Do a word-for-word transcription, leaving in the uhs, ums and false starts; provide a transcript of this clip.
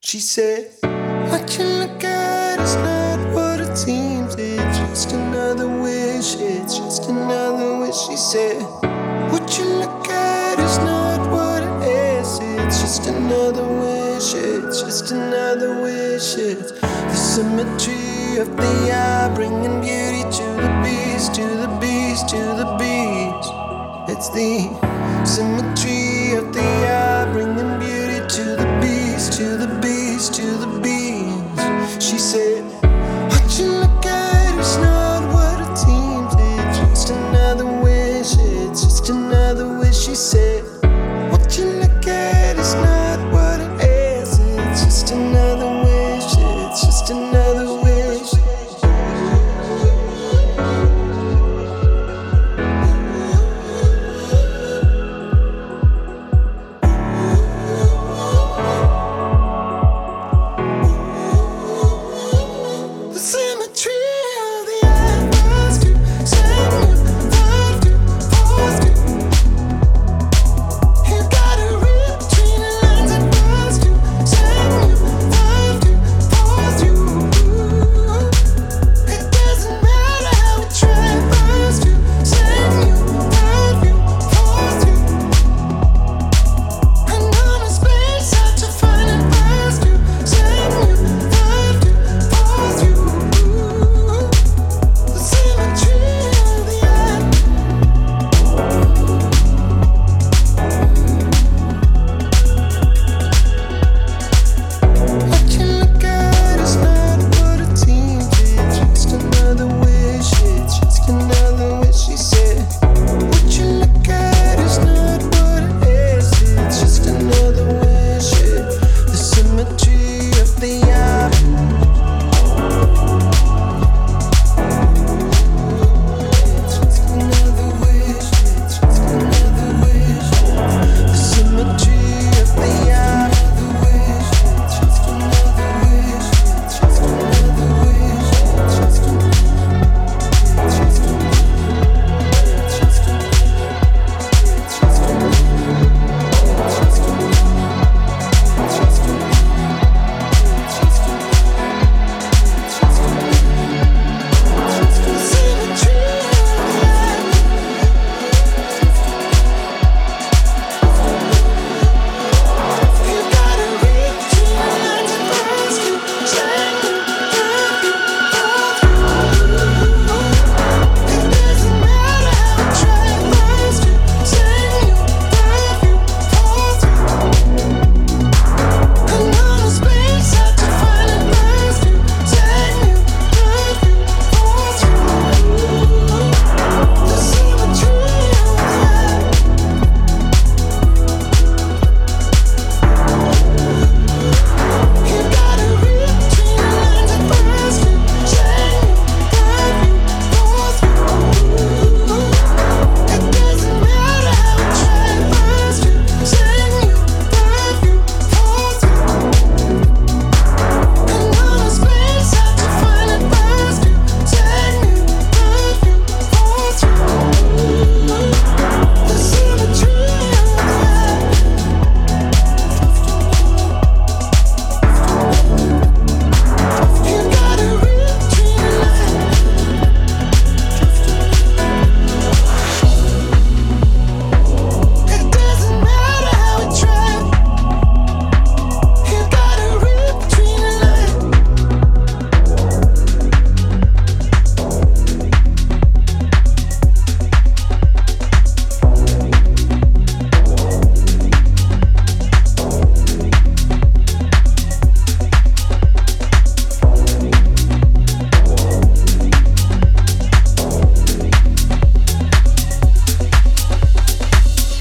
She said, what you look at is not what it seems. It's just another wish, it's just another wish. She said, what you look at is not what it is. It's just another wish, it's just another wish. It's the symmetry of the eye, bringing beauty to the beast, to the beast, to the beast. It's the symmetry of the eye.